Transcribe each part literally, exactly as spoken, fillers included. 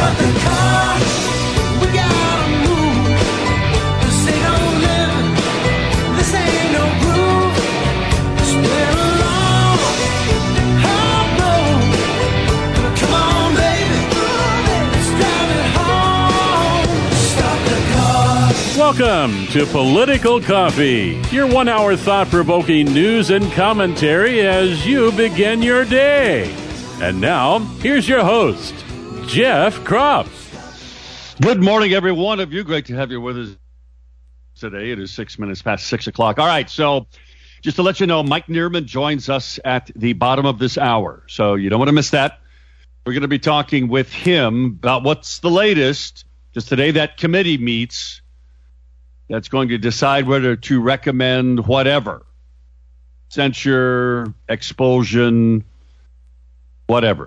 Start the car, we gotta move. This ain't no living, this ain't no groove. It's been a long, hard road. Come on, baby, let's drive it home. Start the car. Welcome to Political Coffee, your one-hour thought-provoking news and commentary as you begin your day. And now, here's your host, Jeff Kropp. Good morning, every one of you. Great to have you with us today. It is six minutes past six o'clock. All right, so just to let you know, Mike Neerman joins us at the bottom of this hour, so you don't want to miss that. We're going to be talking with him about what's the latest. Just today, that committee meets that's going to decide whether to recommend whatever. Censure, expulsion, whatever.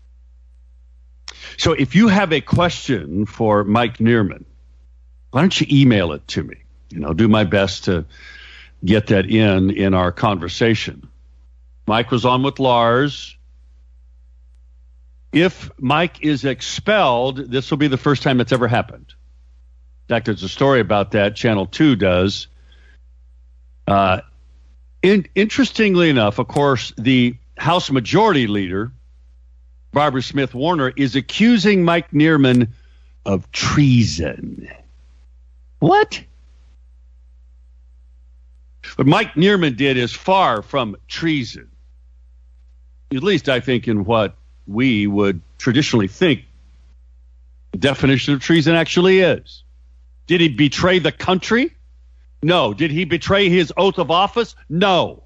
So if you have a question for Mike Neerman, why don't you email it to me? You know, do my best to get that in in our conversation. Mike was on with Lars. If Mike is expelled, this will be the first time it's ever happened. In fact, there's a story about that. Channel two does. Uh, in, interestingly enough, of course, the House Majority Leader, Barbara Smith Warner, is accusing Mike Neerman of treason. What? What Mike Neerman did is far from treason. At least I think in what we would traditionally think the definition of treason actually is. Did he betray the country? No. Did he betray his oath of office? No.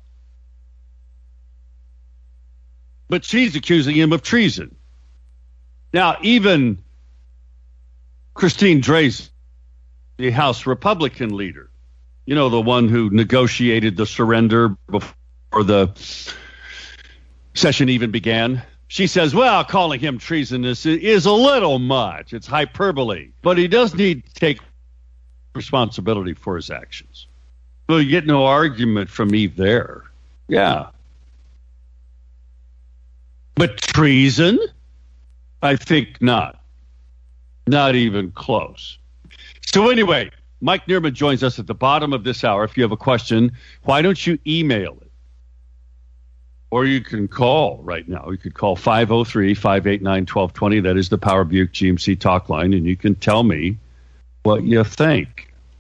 But she's accusing him of treason. Now, even Christine Drazan, the House Republican leader, you know, the one who negotiated the surrender before the session even began, she says, well, calling him treasonous is a little much. It's hyperbole. But he does need to take responsibility for his actions. Well, you get no argument from me there. Yeah. But treason? I think not. Not even close. So anyway, Mike Neerman joins us at the bottom of this hour. If you have a question, why don't you email it? Or you can call right now. You could call five oh three, five eight nine, one two two zero. That is the Power Buick G M C talk line, and you can tell me what you think.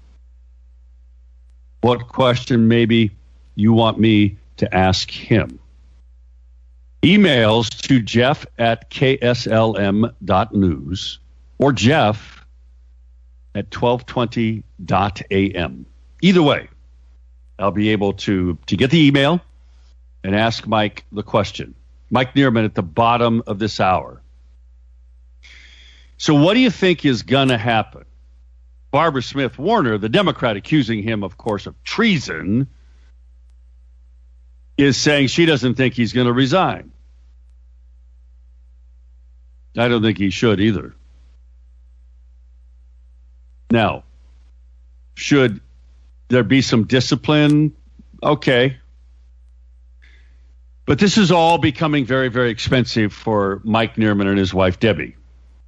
What question maybe you want me to ask him. Emails to Jeff at K S L M dot news or Jeff at twelve twenty dot A M. Either way, I'll be able to, to get the email and ask Mike the question. Mike Neerman at the bottom of this hour. So what do you think is going to happen? Barbara Smith Warner, the Democrat accusing him, of course, of treason, is saying she doesn't think he's going to resign. I don't think he should either. Now, should there be some discipline? Okay. But this is all becoming very, very expensive for Mike Neerman and his wife, Debbie.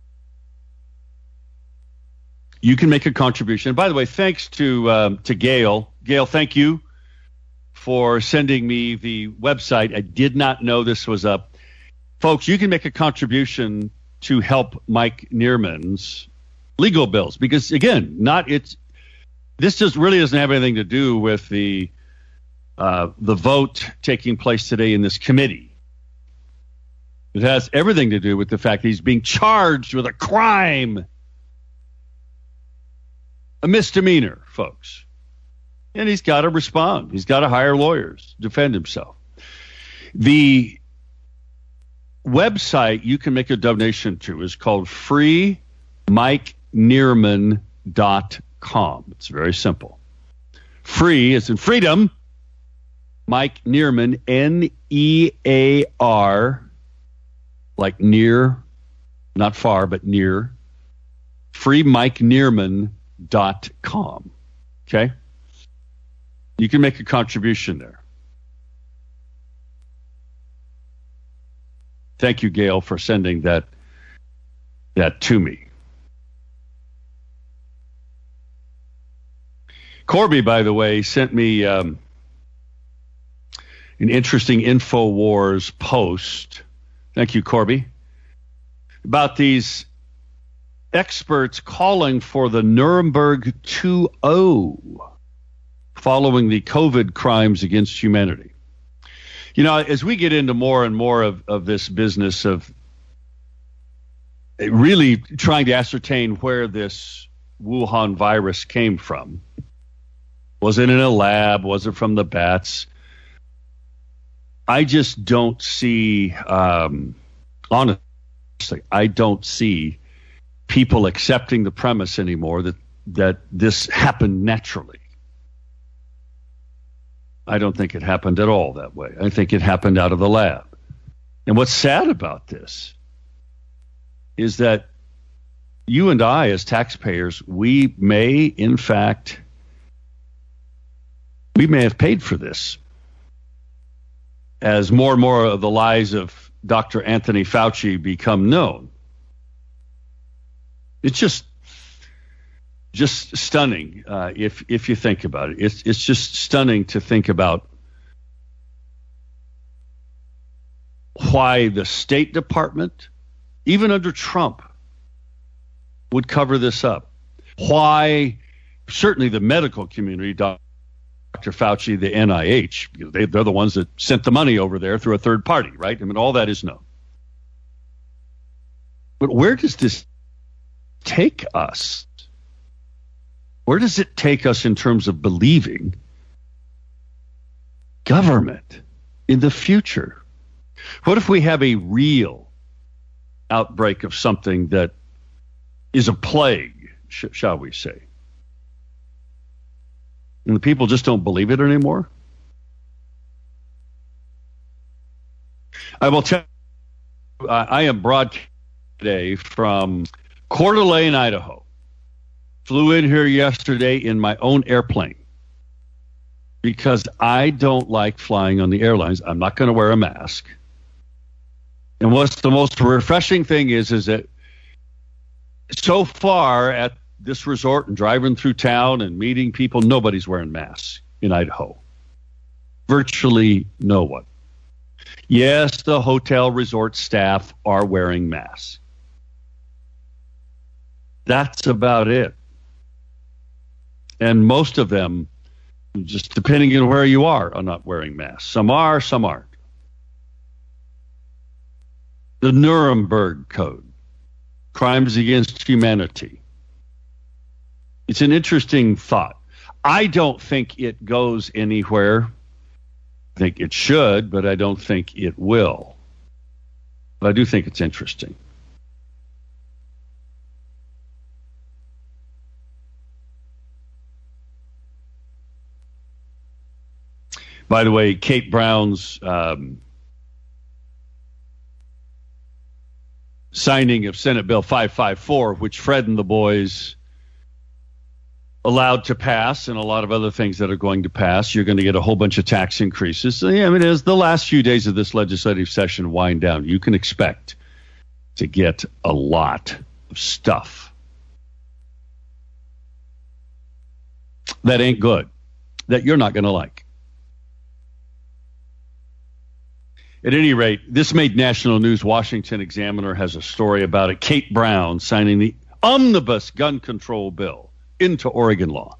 You can make a contribution. By the way, thanks to um, to Gail. Gail, thank you for sending me the website. I did not know this was up. Folks, you can make a contribution to help Mike Neerman's legal bills because, again, not it's this just really doesn't have anything to do with the uh, the vote taking place today in this committee. It has everything to do with the fact that he's being charged with a crime. A misdemeanor, folks. And he's got to respond. He's got to hire lawyers, defend himself. The website you can make a donation to is called free mike neerman dot com. It's very simple. Free as in freedom. Mike Neerman, N E A R, like near, not far, but near. free mike neerman dot com. Okay? You can make a contribution there. Thank you, Gail, for sending that that to me. Corby, by the way, sent me um, an interesting InfoWars post. Thank you, Corby. About these experts calling for the Nuremberg two point oh following the COVID crimes against humanity. You know, as we get into more and more of, of this business of really trying to ascertain where this Wuhan virus came from, was it in a lab? Was it from the bats? I just don't see, um, honestly, I don't see people accepting the premise anymore that, that this happened naturally. I don't think it happened at all that way. I think it happened out of the lab. And what's sad about this is that you and I, as taxpayers, we may, in fact, we may have paid for this. As more and more of the lies of Doctor Anthony Fauci become known. It's just just stunning uh, if if you think about it. It's it's just stunning to think about why the State Department, even under Trump, would cover this up. Why certainly the medical community, Doctor Fauci, the N I H, they, they're the ones that sent the money over there through a third party, right? I mean, all that is known. But where does this take us? Where does it take us in terms of believing government in the future? What if we have a real outbreak of something that is a plague, sh- shall we say? And the people just don't believe it anymore? I will tell you, I am broadcasting today from Coeur d'Alene, Idaho. Flew in here yesterday in my own airplane because I don't like flying on the airlines. I'm not going to wear a mask. And what's the most refreshing thing is, is that so far at this resort and driving through town and meeting people, nobody's wearing masks in Idaho. Virtually no one. Yes, the hotel resort staff are wearing masks. That's about it. And most of them, just depending on where you are, are not wearing masks. Some are, some aren't. The Nuremberg Code, crimes against humanity. It's an interesting thought. I don't think it goes anywhere. I think it should, but I don't think it will. But I do think it's interesting. By the way, Kate Brown's um, signing of Senate Bill five fifty-four, which Fred and the boys allowed to pass, and a lot of other things that are going to pass, you're going to get a whole bunch of tax increases. So, yeah, I mean, as the last few days of this legislative session wind down, you can expect to get a lot of stuff that ain't good, that you're not going to like. At any rate, this made national news. Washington Examiner has a story about it. Kate Brown signing the omnibus gun control bill into Oregon law.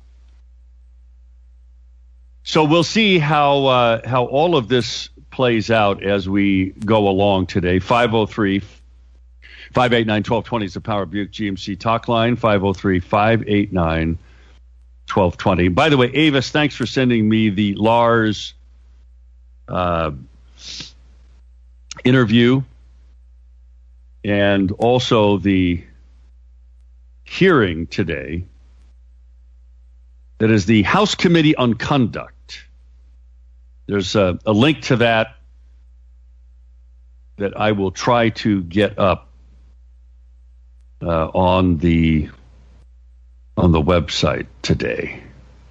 So we'll see how uh, how all of this plays out as we go along today. five oh three, five eight nine, one two two zero is the Power Buick G M C talk line. five oh three, five eight nine, one two two zero. By the way, Avis, thanks for sending me the Lars uh, interview and also the hearing today. That is the House Committee on Conduct. There's a, a link to that that I will try to get up uh, on the on the website today.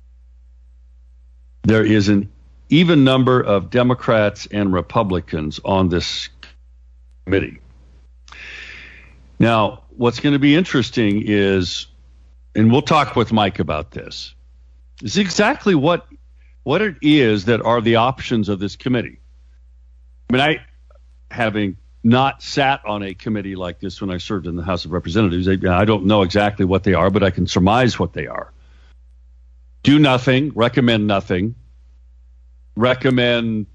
There is an even number of Democrats and Republicans on this committee. Now, what's going to be interesting is, and we'll talk with Mike about this, is exactly what what it is that are the options of this committee. I mean, I, having not sat on a committee like this when I served in the House of Representatives, I, I don't know exactly what they are, but I can surmise what they are. Do nothing, recommend nothing, recommend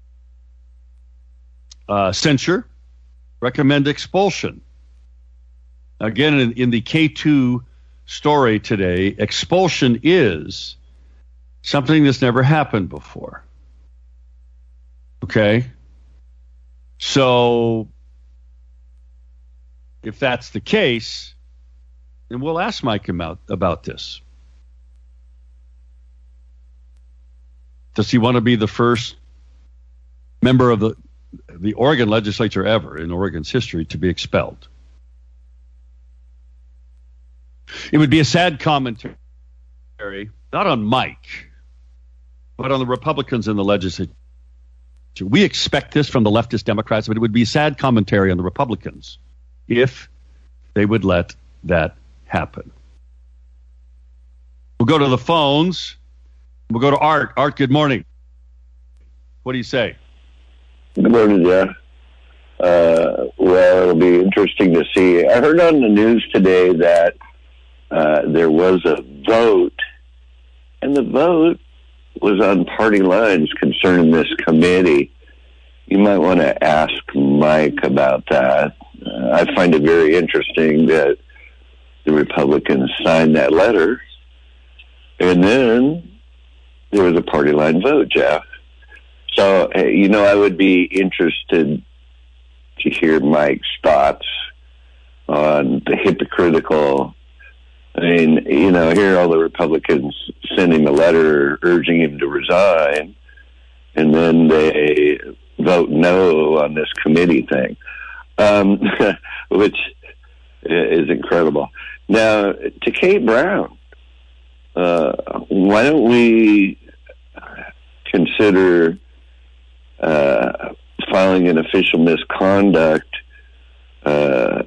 uh, censure, recommend expulsion. Again, in, in the K two story today, expulsion is something that's never happened before. Okay? So, if that's the case, then we'll ask Mike about, about this. Does he want to be the first member of the, the Oregon legislature ever in Oregon's history to be expelled? It would be a sad commentary, not on Mike, but on the Republicans in the legislature. We expect this from the leftist Democrats, but it would be a sad commentary on the Republicans if they would let that happen. We'll go to the phones. We'll go to Art. Art, good morning. What do you say? Good morning, Jeff. Uh, well, it'll be interesting to see. I heard on the news today that uh, there was a vote, and the vote was on party lines concerning this committee. You might want to ask Mike about that. Uh, I find it very interesting that the Republicans signed that letter, and then there was a party line vote, Jeff. So, you know, I would be interested to hear Mike's thoughts on the hypocritical. I mean, you know, here all the Republicans send him a letter urging him to resign, and then they vote no on this committee thing, um, which is incredible. Now, to Kate Brown, uh, why don't we consider uh, filing an official misconduct uh,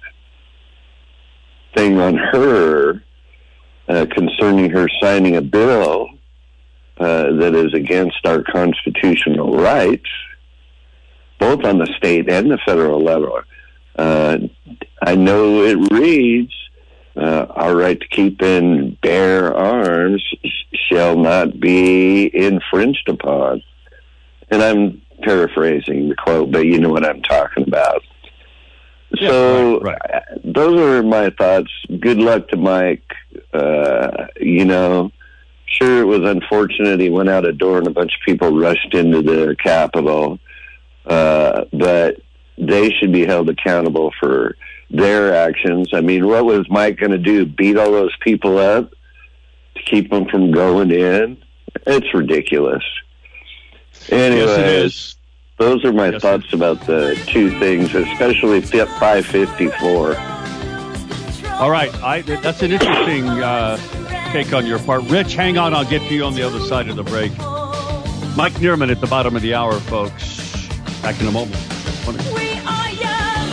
thing on her uh, concerning her signing a bill uh, that is against our constitutional rights, both on the state and the federal level. Uh, I know it reads, uh, our right to keep and bear arms shall not be infringed upon. And I'm paraphrasing the quote, but you know what I'm talking about. Yeah, so right, right. Those are my thoughts. Good luck to Mike. Uh, you know, sure, it was unfortunate he went out a door and a bunch of people rushed into the Capitol, uh, but they should be held accountable for their actions. I mean, what was Mike going to do? Beat all those people up to keep them from going in? It's ridiculous. Anyways, yes, it is. Those are my yes, thoughts about the two things, especially five fifty-four. All right. I, that's an interesting uh, take on your part. Rich, hang on. I'll get to you on the other side of the break. Mike Neerman at the bottom of the hour, folks. Back in a moment. We are young,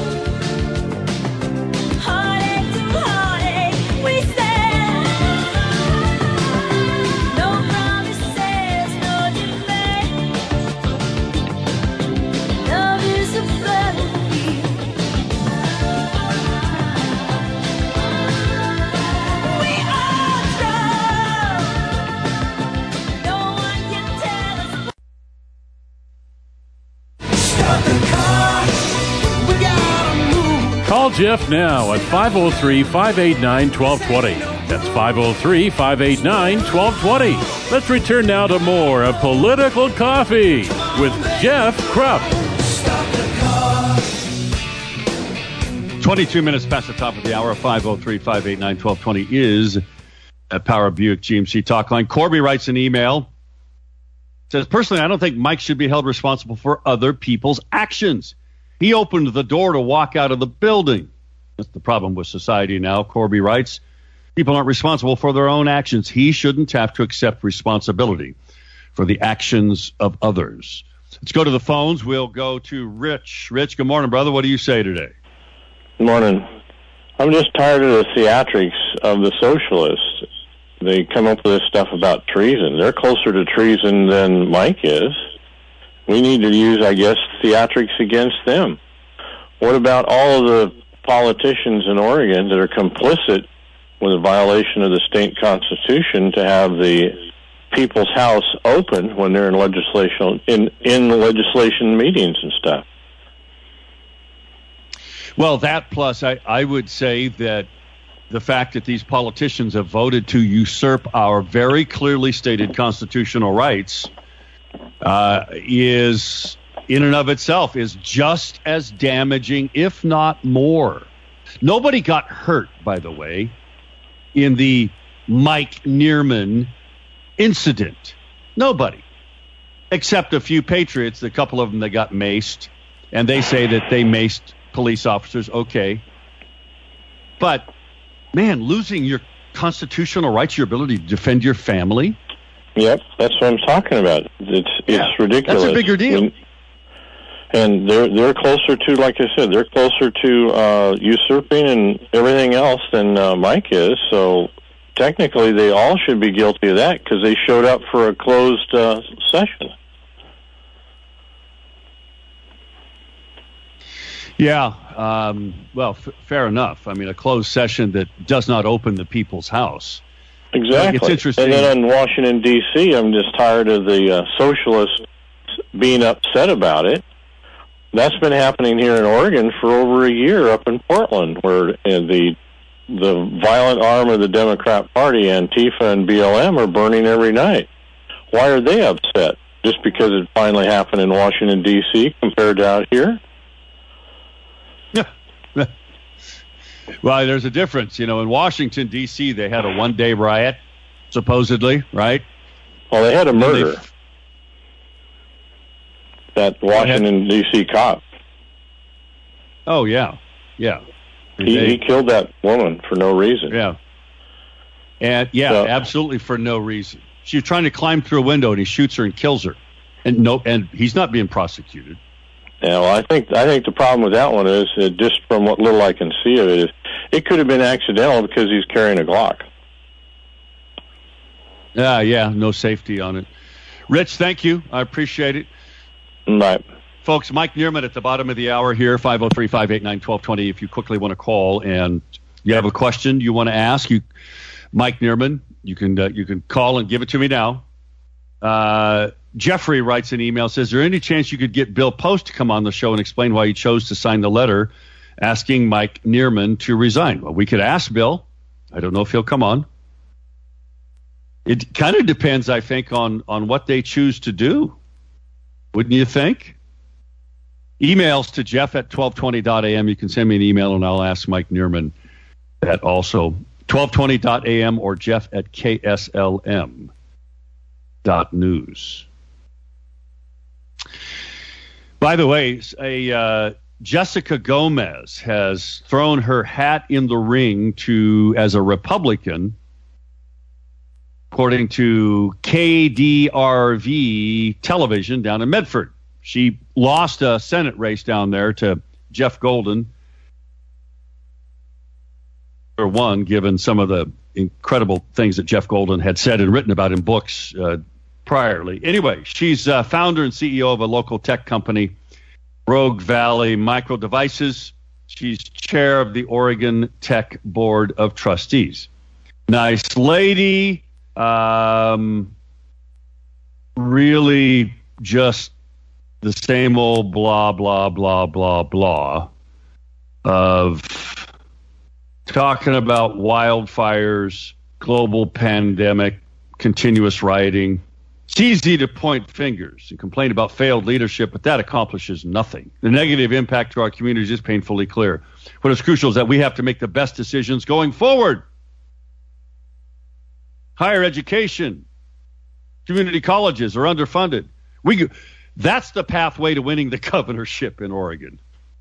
heartache to heartache, we stand. No promises, no demands. Love is a felony. We are strong. No one can tell us. Stop the car. We gotta move. Call Jeff now at five oh three, five eight nine, one two two oh. That's five oh three, five eight nine, one two two oh. Let's return now to more of Political Coffee with Jeff Krupp. Stop the car. twenty-two minutes past the top of the hour. five oh three, five eight nine, one two two oh is at Power Buick G M C Talk Line. Corby writes an email. Says, personally, I don't think Mike should be held responsible for other people's actions. He opened the door to walk out of the building. That's the problem with society now, Corby writes. People aren't responsible for their own actions. He shouldn't have to accept responsibility for the actions of others. Let's go to the phones. We'll go to Rich. Rich, good morning, brother. What do you say today? Good morning. I'm just tired of the theatrics of the socialists. They come up with this stuff about treason. They're closer to treason than Mike is. We need to use, I guess, theatrics against them. What about all of the politicians in Oregon that are complicit with a violation of the state constitution to have the people's house open when they're in legislation in, in legislation meetings and stuff? Well, that plus I, I would say that the fact that these politicians have voted to usurp our very clearly stated constitutional rights uh, is, in and of itself, is just as damaging, if not more. Nobody got hurt, by the way, in the Mike Neerman incident. Nobody. Except a few patriots, a couple of them that got maced, and they say that they maced police officers. Okay. But, man, losing your constitutional rights, your ability to defend your family. Yep, that's what I'm talking about. It's it's Yeah, ridiculous. that's a bigger deal. And, and they're they're closer to, like I said, they're closer to uh, usurping and everything else than uh, Mike is. So technically, they all should be guilty of that because they showed up for a closed uh, session. Yeah, um, well, f- fair enough. I mean, a closed session that does not open the people's house. Exactly. It's interesting. And then in Washington, D C, I'm just tired of the uh, socialists being upset about it. That's been happening here in Oregon for over a year up in Portland, where uh, the the violent arm of the Democrat Party, Antifa and B L M, are burning every night. Why are they upset? Just because it finally happened in Washington, D C compared to out here? Well, there's a difference. You know, in Washington, D C, they had a one-day riot, supposedly, right? Well, they had a And then they murder. f- That Washington, D C cop. Oh, yeah. Yeah. He, They- he killed that woman for no reason. Yeah. And, yeah, So- absolutely for no reason. She was trying to climb through a window, and he shoots her and kills her. And no, and he's not being prosecuted. Yeah, well, I think I think the problem with that one is, uh, just from what little I can see of it, is it could have been accidental because he's carrying a Glock. Yeah, yeah, no safety on it. Rich, thank you. I appreciate it. Right. Folks, Mike Neerman at the bottom of the hour here, five oh three, five eight nine, one two two zero. If you quickly want to call and you have a question you want to ask, you, Mike Neerman, you can uh, you can call and give it to me now. Uh, Jeffrey writes an email, says, is there any chance you could get Bill Post to come on the show and explain why he chose to sign the letter asking Mike Neerman to resign? Well, we could ask Bill. I don't know if he'll come on. It kind of depends, I think, on, on what they choose to do. Wouldn't you think? Emails to Jeff at twelve twenty dot a m. You can send me an email and I'll ask Mike Neerman that also. twelve twenty dot a m or Jeff at K S L M dot news. By the way, a uh, Jessica Gomez has thrown her hat in the ring to as a Republican, according to K D R V television down in Medford. She lost a Senate race down there to Jeff Golden, or one, given some of the incredible things that Jeff Golden had said and written about in books uh, priorly. Anyway, she's uh, founder and C E O of a local tech company, Rogue Valley Micro Devices. She's chair of the Oregon Tech Board of Trustees. Nice lady. Um, really just the same old blah, blah, blah, blah, blah of talking about wildfires, global pandemic, continuous rioting. It's easy to point fingers and complain about failed leadership, but that accomplishes nothing. The negative impact to our communities is painfully clear. What is crucial is that we have to make the best decisions going forward. Higher education, community colleges are underfunded. We, that's the pathway to winning the governorship in Oregon.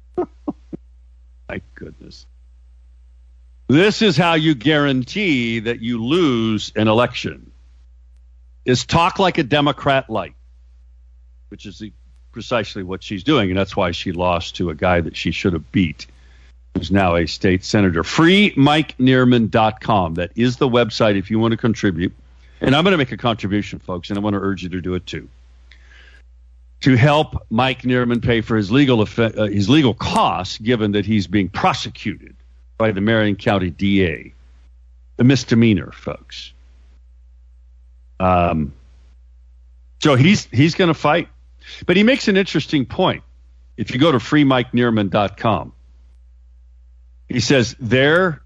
My goodness. This is how you guarantee that you lose an election. Is talk like a Democrat light, which is the, precisely what she's doing, and that's why she lost to a guy that she should have beat who's now a state senator. free mike neerman dot com. That is the website if you want to contribute. And I'm going to make a contribution, folks, and I want to urge you to do it too. To help Mike Neerman pay for his legal uh, his legal costs, given that he's being prosecuted by the Marion County D A. A misdemeanor, folks. Um, so he's he's going to fight. But he makes an interesting point. If you go to free mike neerman dot com, he says there,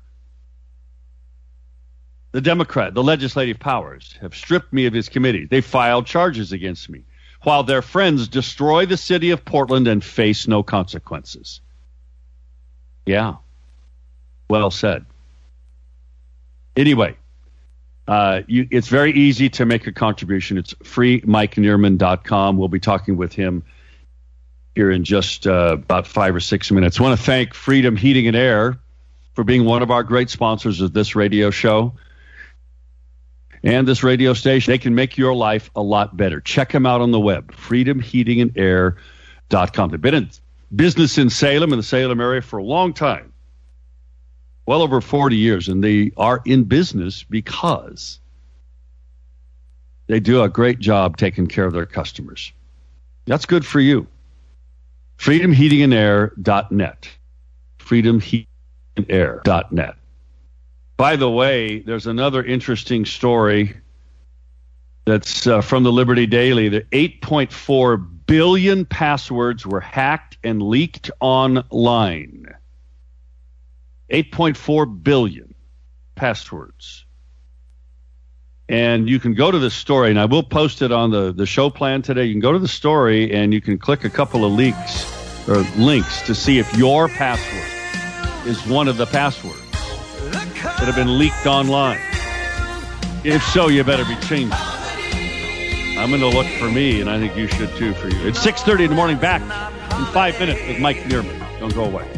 the Democrat, the legislative powers have stripped me of his committee. They filed charges against me, while their friends destroy the city of Portland and face no consequences. Yeah. Well said. Anyway, uh, you, it's very easy to make a contribution. It's free mike neerman dot com. We'll be talking with him here in just uh, about five or six minutes. I want to thank Freedom Heating and Air for being one of our great sponsors of this radio show and this radio station. They can make your life a lot better. Check them out on the web, freedom heating and air dot com. They've been in business in Salem, in the Salem area, for a long time. Well over forty years, and they are in business because they do a great job taking care of their customers. That's good for you. freedom heating and air dot net. freedom heating and air dot net. By the way, there's another interesting story that's uh, from the Liberty Daily. The eight point four billion passwords were hacked and leaked online. eight point four billion passwords. And you can go to this story, and I will post it on the, the show plan today. You can go to the story, and you can click a couple of leaks or links to see if your password is one of the passwords that have been leaked online. If so, you better be changing. I'm going to look for me, and I think you should too for you. It's six thirty in the morning. Back in five minutes with Mike Neerman. Don't go away.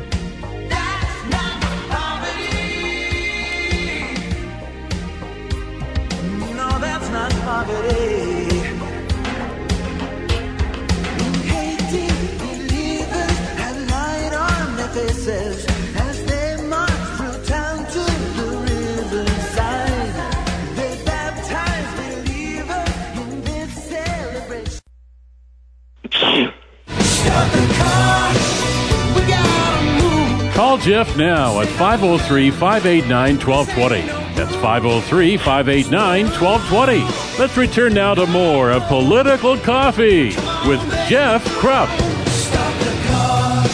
Hating believers have light on their faces as they march through town to the riverside. They baptize believers in this celebration. Stop the car, we gotta move. Call Jeff now at five oh three, five eight nine, one two two zero. That's five oh three, five eight nine, one two two zero. Let's return now to more of Political Coffee with Jeff Krupp. Stop the car.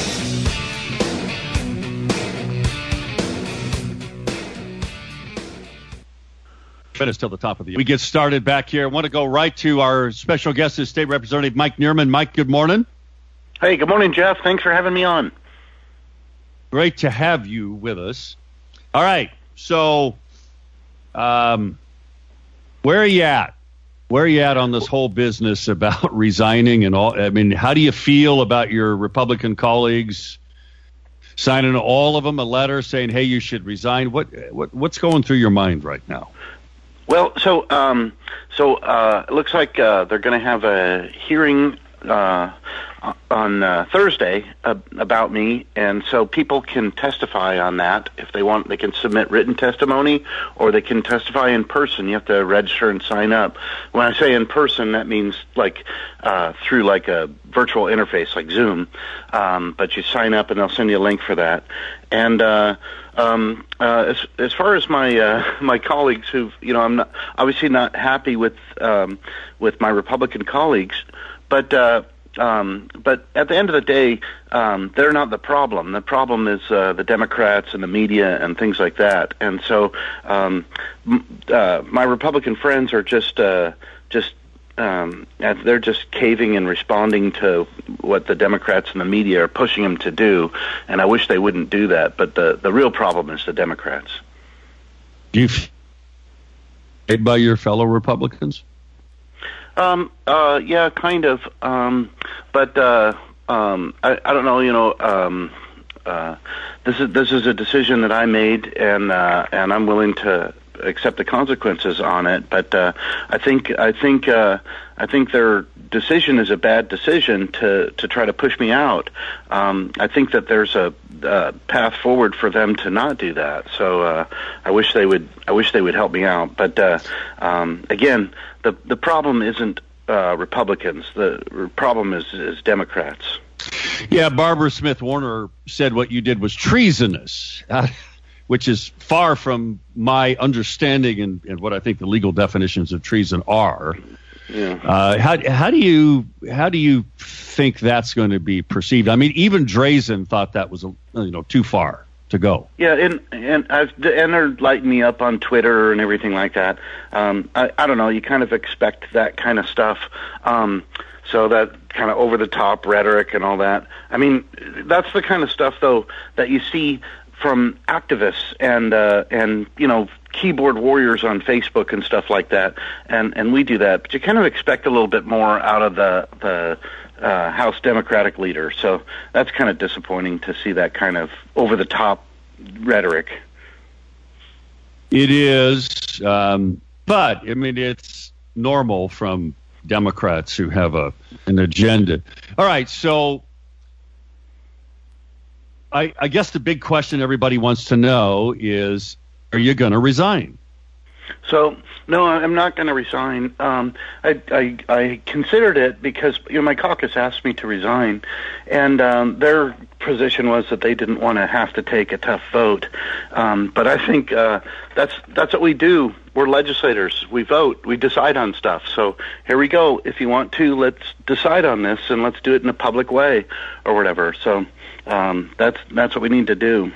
Minutes till the top of the. We get started back here. I want to go right to our special guest, is State Representative Mike Neerman. Mike, good morning. Hey, good morning, Jeff. Thanks for having me on. Great to have you with us. All right, so um, where are you at? Where are you at on this whole business about resigning and all? I mean, how do you feel about your Republican colleagues signing all of them a letter saying, "Hey, you should resign"? What what what's going through your mind right now? Well, so um, so uh, it looks like uh, they're going to have a hearing uh, on uh, Thursday uh, about me, and so people can testify on that if they want. They can submit written testimony, or they can testify in person. You have to register and sign up. When I say in person, that means like uh, through like a virtual interface, like Zoom. Um, but you sign up, and they'll send you a link for that. And uh, um, uh, as as far as my uh, my colleagues, who you know, I'm not, obviously not happy with um, with my Republican colleagues, but. Uh, Um, but at the end of the day, um, they're not the problem. The problem is uh, the Democrats and the media and things like that. And so um, uh, my Republican friends are just uh, just um, they're just caving and responding to what the Democrats and the media are pushing them to do. And I wish they wouldn't do that. But the the real problem is the Democrats. Do you feel by your fellow Republicans? Um, uh, yeah, kind of. Um, but, uh, um, I, I don't know, you know, um, uh, this is, this is a decision that I made, and, uh, and I'm willing to, accept the consequences on it. But uh, I think I think uh, I think their decision is a bad decision to to try to push me out. Um, I think that there's a, a path forward for them to not do that. So uh, I wish they would. I wish they would help me out. But uh, um, again, the the problem isn't uh, Republicans. The problem is is Democrats. Yeah, Barbara Smith Warner said what you did was treasonous, uh, which is far from my understanding and, and what I think the legal definitions of treason are. Yeah. Uh, how how do you how do you think that's going to be perceived? I mean, even Drazen thought that was a, you know too far to go. Yeah, and and I've and they're lighting me up on Twitter and everything like that. Um, I I don't know. You kind of expect that kind of stuff. Um, So that kind of over-the-top rhetoric and all that. I mean, that's the kind of stuff, though, that you see from activists and uh, and you know keyboard warriors on Facebook and stuff like that. And and we do that, but you kind of expect a little bit more out of the the uh, House Democratic leader. So that's kind of disappointing to see that kind of over-the-top rhetoric. It is, um, but I mean, it's normal from Democrats who have a an agenda. All right, so I, I guess the big question everybody wants to know is, are you going to resign? So, no, I'm not going to resign. Um, I, I, I considered it because you know my caucus asked me to resign, and um, their position was that they didn't want to have to take a tough vote. Um, but I think uh, that's that's what we do. We're legislators. We vote. We decide on stuff. So here we go. If you want to, let's decide on this, and let's do it in a public way or whatever. So um, that's that's what we need to do.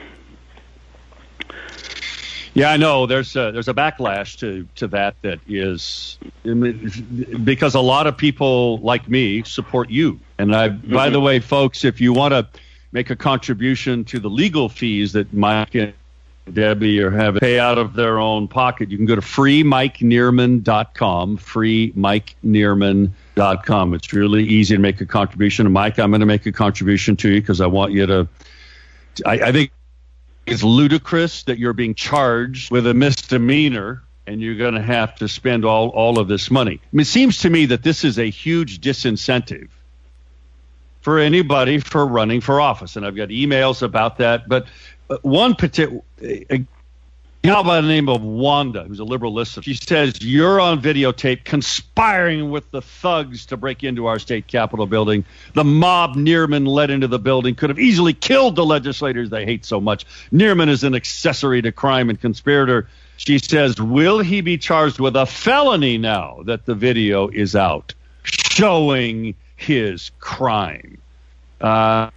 Yeah, I know. There's a, there's a backlash to, to that that is because a lot of people like me support you. And I, mm-hmm. by the way, folks, if you want to make a contribution to the legal fees that Mike and Debbie are having pay out of their own pocket, you can go to free mike neerman dot com, free mike neerman dot com. It's really easy to make a contribution. And Mike, I'm going to make a contribution to you because I want you to, I, I think, it's ludicrous that you're being charged with a misdemeanor and you're going to have to spend all, all of this money. I mean, it seems to me that this is a huge disincentive for anybody for running for office. And I've got emails about that. But one particular, a gal by the name of Wanda, who's a liberal listener, she says, you're on videotape conspiring with the thugs to break into our state capitol building. The mob Neerman led into the building could have easily killed the legislators they hate so much. Neerman is an accessory to crime and conspirator. She says, will he be charged with a felony now that the video is out showing his crime? Uh,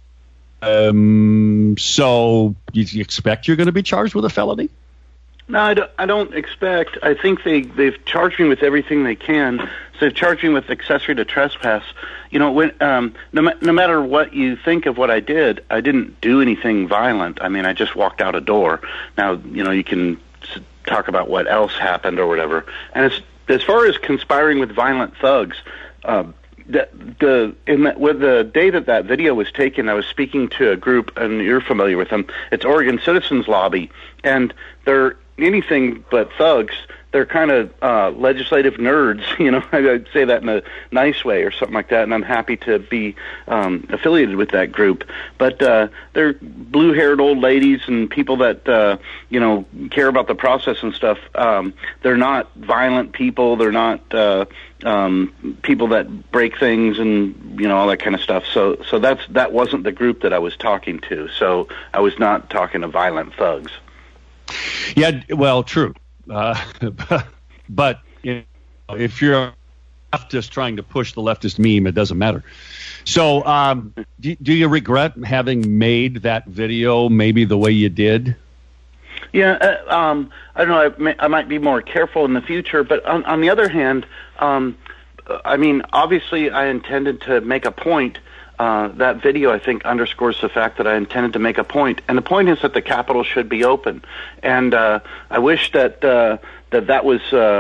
um, so you, you expect you're going to be charged with a felony? No, I don't, I don't expect. I think they, they've charged me with everything they can. So they've charged me with accessory to trespass. You know, when um, no, ma- no matter what you think of what I did, I didn't do anything violent. I mean, I just walked out a door. Now, you know, you can s- talk about what else happened or whatever. And as, as far as conspiring with violent thugs, uh, the, the in the, with the day that that video was taken, I was speaking to a group, and you're familiar with them. It's Oregon Citizens Lobby, and they're anything but thugs. They're kind of uh, legislative nerds, you know. I'd say that in a nice way or something like that, and I'm happy to be um, affiliated with that group. But uh, they're blue-haired old ladies and people that, uh, you know, care about the process and stuff. Um, they're not violent people. They're not uh, um, people that break things and, you know, all that kind of stuff. So, so that's that wasn't the group that I was talking to. So I was not talking to violent thugs. Yeah, well, true. Uh, but you know, if you're a leftist trying to push the leftist meme, it doesn't matter. So um, do, do you regret having made that video maybe the way you did? Yeah, uh, um, I don't know. I, may, I might be more careful in the future. But on, on the other hand, um, I mean, obviously I intended to make a point. Uh, that video, I think, underscores the fact that I intended to make a point, and the point is that the Capitol should be open. And uh, I wish that uh, that that was uh,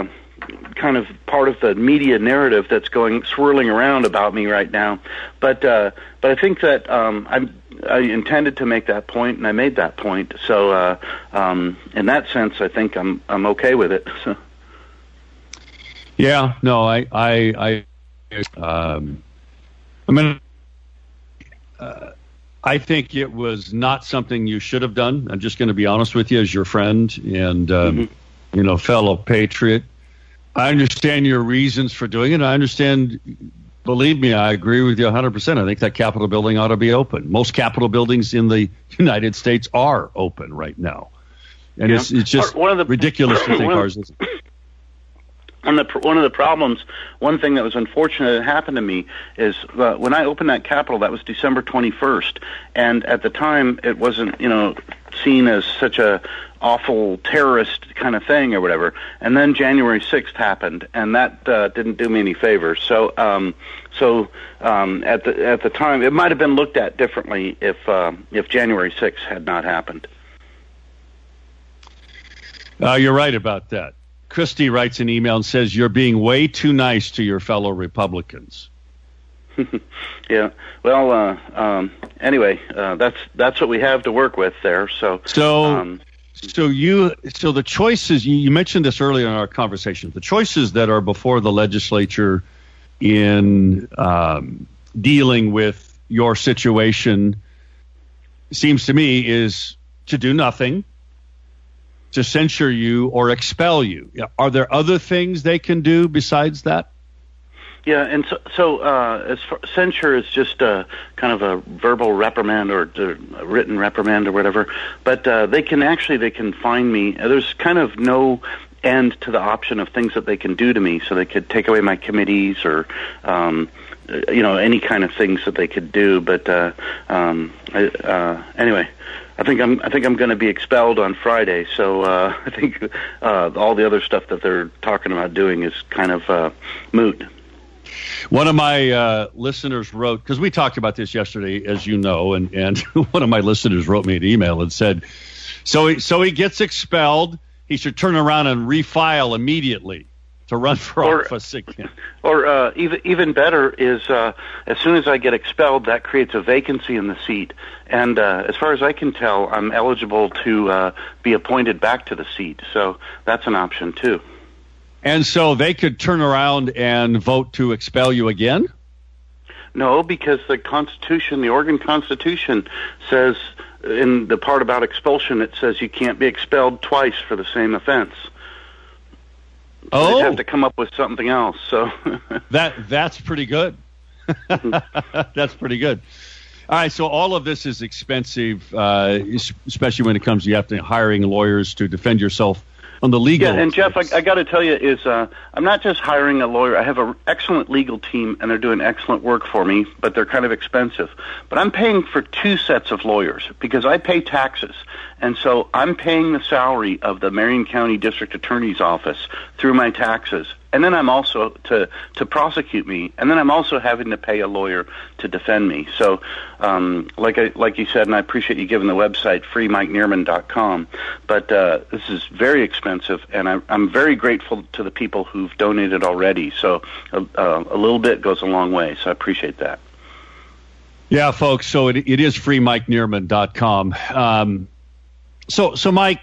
kind of part of the media narrative that's going swirling around about me right now. But uh, but I think that um, I'm. I intended to make that point, and I made that point. So, uh, um, in that sense, I think I'm I'm okay with it. So. Yeah, no, I, I, I, um, I mean, uh, I think it was not something you should have done. I'm just going to be honest with you, as your friend and um, mm-hmm. you know, fellow patriot. I understand your reasons for doing it. I understand. Believe me, I agree with you one hundred percent. I think that Capitol building ought to be open. Most Capitol buildings in the United States are open right now. And yeah. it's, it's just one of the, ridiculous to think ours isn't. One of, the, one of the problems, one thing that was unfortunate that happened to me is uh, when I opened that Capitol, that was December twenty-first. And at the time, it wasn't, you know, seen as such a awful terrorist kind of thing or whatever. And then January sixth happened, and that uh, didn't do me any favors. So, um, so um, at the at the time, it might have been looked at differently if uh, if January sixth had not happened. Uh, you're right about that. Christy writes an email and says you're being way too nice to your fellow Republicans. Yeah. Well, uh, um, anyway, uh, that's that's what we have to work with there. So, so, um, so you, so the choices you, you mentioned this earlier in our conversation. The choices that are before the legislature in um, dealing with your situation seems to me is to do nothing, to censure you or expel you. Are there other things they can do besides that? Yeah, and so, so uh, as far, censure is just uh, kind of a verbal reprimand or a written reprimand or whatever. But uh, they can actually they can fine me. There's kind of no end to the option of things that they can do to me. So they could take away my committees or um, you know any kind of things that they could do. But uh, um, I, uh, anyway. I think I'm. I think I'm going to be expelled on Friday. So uh, I think uh, all the other stuff that they're talking about doing is kind of uh, moot. One of my uh, listeners wrote, because we talked about this yesterday, as you know, and, and one of my listeners wrote me an email and said, so he, so he gets expelled, he should turn around and refile immediately to run for or, office again. Or uh, even even better is uh, as soon as I get expelled, that creates a vacancy in the seat. And uh, as far as I can tell, I'm eligible to uh, be appointed back to the seat. So that's an option, too. And so they could turn around and vote to expel you again? No, because the Constitution, the Oregon Constitution, says in the part about expulsion, it says you can't be expelled twice for the same offense. So oh. They'd have to come up with something else. So that that's pretty good. That's pretty good. All right, so all of this is expensive, uh, especially when it comes to you have to hiring lawyers to defend yourself on the legal. Yeah, and Jeff, I, I got to tell you, is uh, I'm not just hiring a lawyer. I have an excellent legal team, and they're doing excellent work for me, but they're kind of expensive. But I'm paying for two sets of lawyers because I pay taxes. And so I'm paying the salary of the Marion County District Attorney's Office through my taxes. And then I'm also to, to prosecute me. And then I'm also having to pay a lawyer to defend me. So um, like I, like you said, and I appreciate you giving the website, free mike neerman dot com. But uh, this is very expensive, and I, I'm very grateful to the people who've donated already. So uh, a little bit goes a long way. So I appreciate that. Yeah, folks. So it, it is free mike neerman dot com. Um, So, so Mike,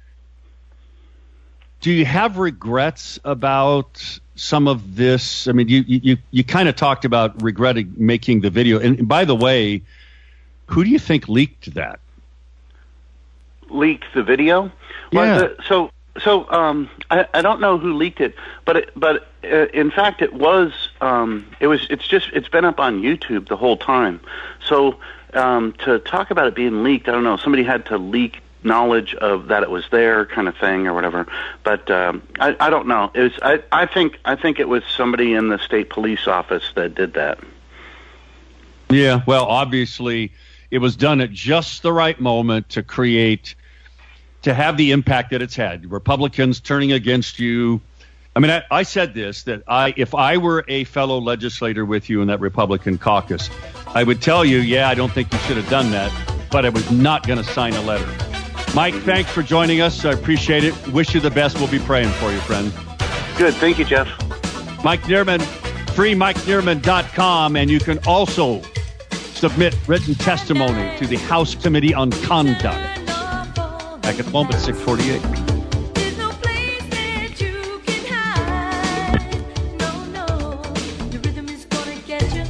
do you have regrets about some of this? I mean, you you you kind of talked about regretting making the video. And by the way, who do you think leaked that? Leaked the video? Yeah. Well, the, so so um, I I don't know who leaked it, but it, but uh, in fact it was um, it was it's just it's been up on YouTube the whole time. So um, to talk about it being leaked, I don't know. Somebody had to leak knowledge of that it was there, kind of thing, or whatever. But um, I, I don't know. It was, I, I think I think it was somebody in the state police office that did that. Yeah, well, obviously, it was done at just the right moment to create, to have the impact that it's had. Republicans turning against you. I mean, I, I said this, that I, if I were a fellow legislator with you in that Republican caucus, I would tell you, yeah, I don't think you should have done that, but I was not going to sign a letter. Mike, thanks for joining us. I appreciate it. Wish you the best. We'll be praying for you, friend. Good. Thank you, Jeff. Mike Neerman, free mike neerman dot com, and you can also submit written testimony to the House Committee on Conduct. Back at the moment, six forty-eight. There's no place that you can hide. No, no, the rhythm is gonna get you.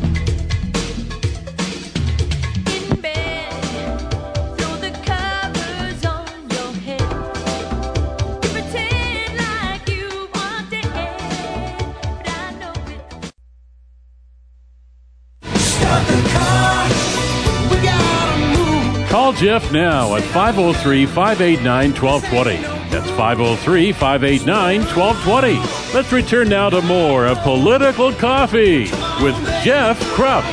In bed, throw the covers on your head. You pretend like you are dead, but I know it. Stop the car, we gotta move. Call Jeff now at five oh three, five eight nine, one two two zero. That's five oh three, five eight nine, one two two zero. Let's return now to more of Political Coffee with Jeff Krupp.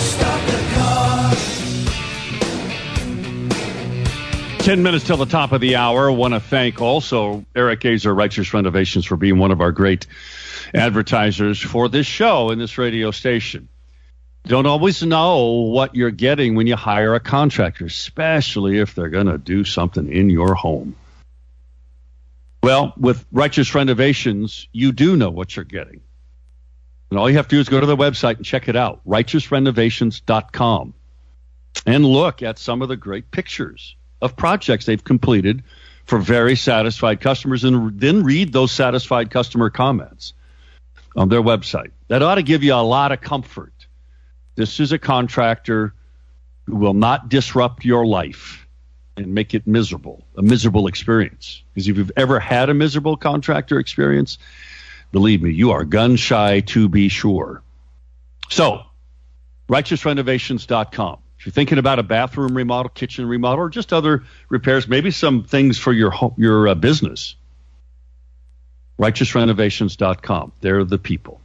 Ten minutes till the top of the hour. I want to thank also Eric Azer, Righteous Renovations, for being one of our great advertisers for this show and this radio station. Don't always know what you're getting when you hire a contractor, especially if they're going to do something in your home. Well, with Righteous Renovations, you do know what you're getting. And all you have to do is go to the website and check it out, righteous renovations dot com, and look at some of the great pictures of projects they've completed for very satisfied customers, and then read those satisfied customer comments on their website. That ought to give you a lot of comfort. This is a contractor who will not disrupt your life and make it miserable, a miserable experience. Because if you've ever had a miserable contractor experience, believe me, you are gun shy to be sure. So, righteous renovations dot com. If you're thinking about a bathroom remodel, kitchen remodel, or just other repairs, maybe some things for your home, your uh, business, righteous renovations dot com. They're the people.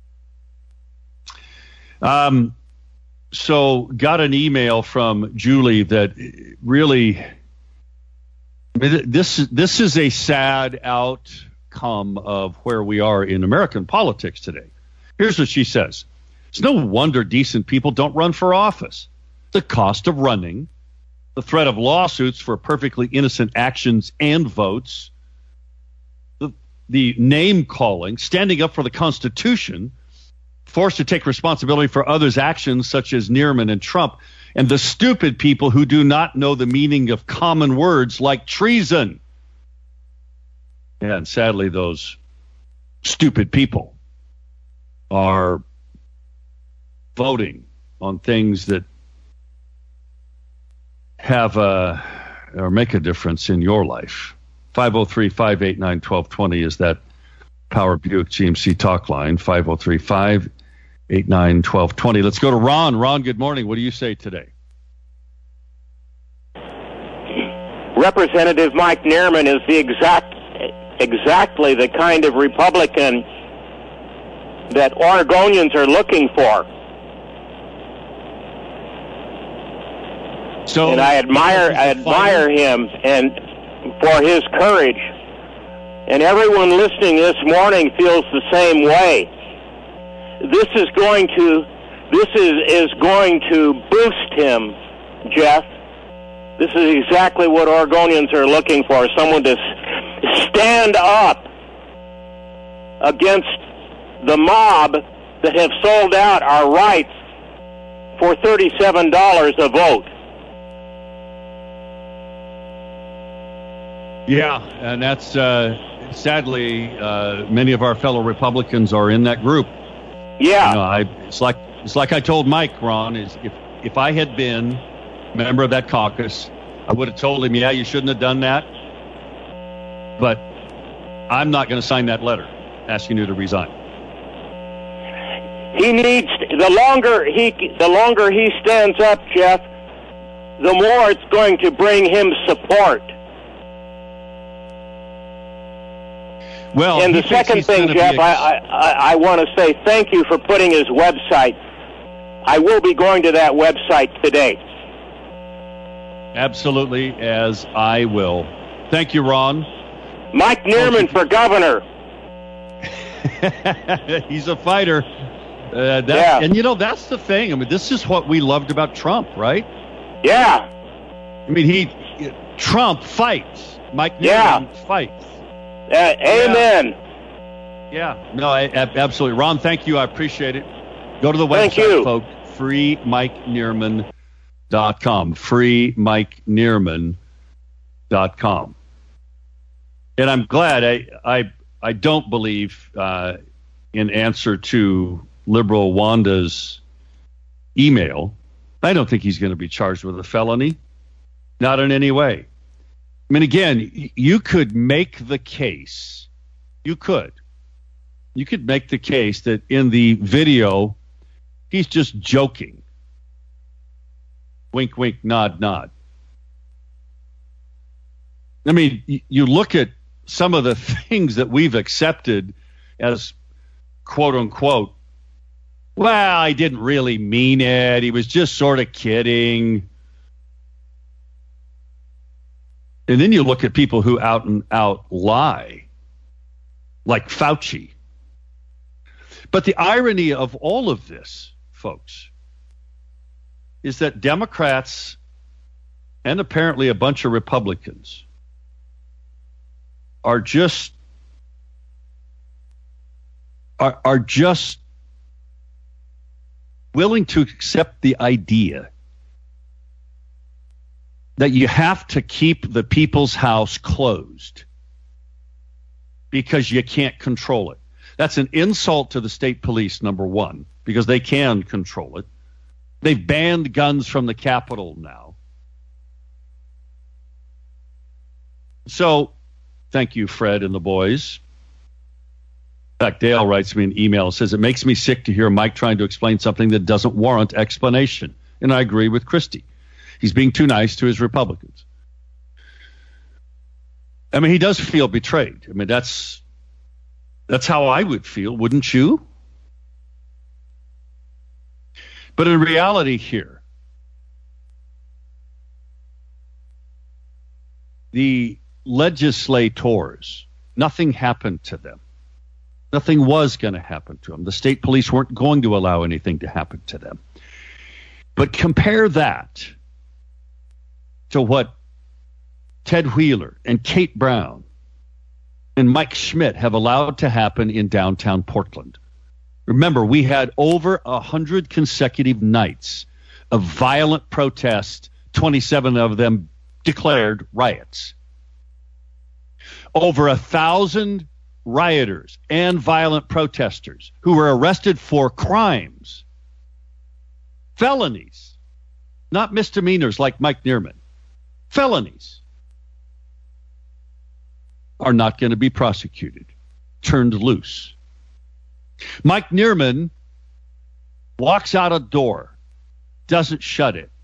Um. So got an email from Julie that really, I mean, this, this is a sad outcome of where we are in American politics today. Here's what she says. It's no wonder decent people don't run for office. The cost of running, the threat of lawsuits for perfectly innocent actions and votes, the, the name calling, standing up for the Constitution, forced to take responsibility for others' actions such as Neerman and Trump, and the stupid people who do not know the meaning of common words like treason. And sadly, those stupid people are voting on things that have a, or make a difference in your life. five oh three, five eight nine, one two two zero is that Power Buick G M C talk line, five oh three, five eight nine, one two two zero. Let's go to Ron. Ron, good morning. What do you say today? Representative Mike Neerman is the exact, exactly the kind of Republican that Oregonians are looking for. So, and I admire, I admire him and for his courage. And everyone listening this morning feels the same way. This is going to, this is, is going to boost him, Jeff. This is exactly what Oregonians are looking for, someone to stand up against the mob that have sold out our rights for thirty-seven dollars a vote. Yeah, and that's, uh, sadly, uh, many of our fellow Republicans are in that group. Yeah. You know, I, it's like it's like I told Mike, Ron, is if, if I had been a member of that caucus, I would have told him, yeah, you shouldn't have done that. But I'm not going to sign that letter asking you to resign. He needs, the longer he, the longer he stands up, Jeff, the more it's going to bring him support. Well, and the second thing, Jeff, ex- I, I, I want to say thank you for putting his website. I will be going to that website today. Absolutely, as I will. Thank you, Ron. Mike Neerman for governor. He's a fighter. Uh, that, yeah. And, you know, that's the thing. I mean, this is what we loved about Trump, right? Yeah. I mean, he Trump fights. Mike Neerman yeah. fights. Uh, amen. Yeah, no, I, absolutely. Ron, thank you. I appreciate it. Go to the website, Thank you. folks, free mike neerman dot com. free mike neerman dot com. And I'm glad I I, I don't believe uh, in answer to liberal Wanda's email, I don't think he's going to be charged with a felony. Not in any way. I mean, again, you could make the case. You could. You could make the case that in the video, he's just joking. Wink, wink, nod, nod. I mean, you look at some of the things that we've accepted as quote unquote, well, I didn't really mean it. He was just sort of kidding. And then you look at people who out and out lie, like Fauci. But the irony of all of this, folks, is that Democrats and apparently a bunch of Republicans are just are, are just willing to accept the idea that you have to keep the people's house closed because you can't control it. That's an insult to the state police, number one, because they can control it. They've banned guns from the Capitol now. So, thank you, Fred and the boys. In fact, Dale writes me an email, says, it makes me sick to hear Mike trying to explain something that doesn't warrant explanation. And I agree with Christie. He's being too nice to his Republicans. I mean, he does feel betrayed. I mean, that's that's how I would feel, wouldn't you? But in reality here, the legislators, nothing happened to them. Nothing was going to happen to them. The state police weren't going to allow anything to happen to them. But compare that to what Ted Wheeler and Kate Brown and Mike Schmidt have allowed to happen in downtown Portland. Remember, we had over one hundred consecutive nights of violent protest, twenty-seven of them declared riots. Over a thousand rioters and violent protesters who were arrested for crimes, felonies, not misdemeanors like Mike Neerman. Felonies are not going to be prosecuted, turned loose. Mike Neerman walks out a door, doesn't shut it.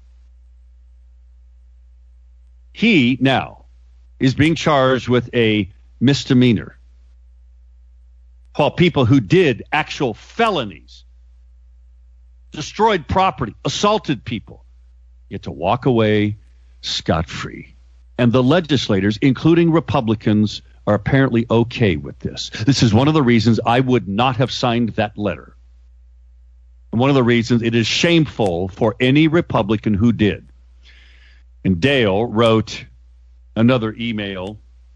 He now is being charged with a misdemeanor, while people who did actual felonies, destroyed property, assaulted people, get to walk away scot-free. And the legislators, including Republicans, are apparently okay with this. This is one of the reasons I would not have signed that letter. And one of the reasons it is shameful for any Republican who did. And Dale wrote another email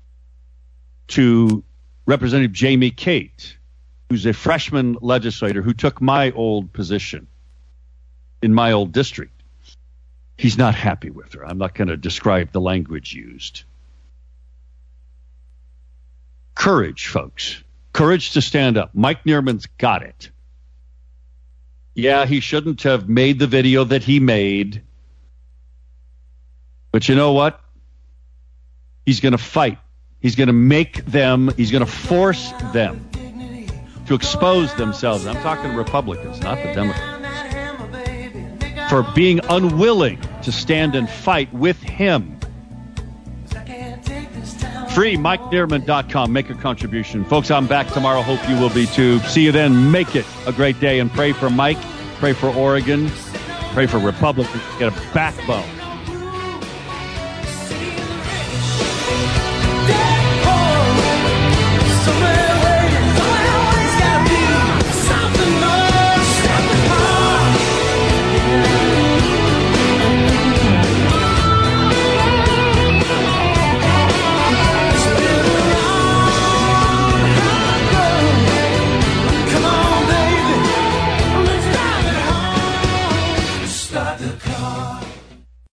to Representative Jamie Kate, who's a freshman legislator who took my old position in my old district. He's not happy with her. I'm not going to describe the language used. Courage, folks. Courage to stand up. Mike Neerman's got it. Yeah, he shouldn't have made the video that he made. But you know what? He's going to fight. He's going to make them, he's going to force them to expose themselves. I'm talking Republicans, not the Democrats, for being unwilling to stand and fight with him. free mike neerman dot com. Make a contribution. Folks, I'm back tomorrow. Hope you will be too. See you then. Make it a great day and pray for Mike. Pray for Oregon. Pray for Republicans. Get a backbone.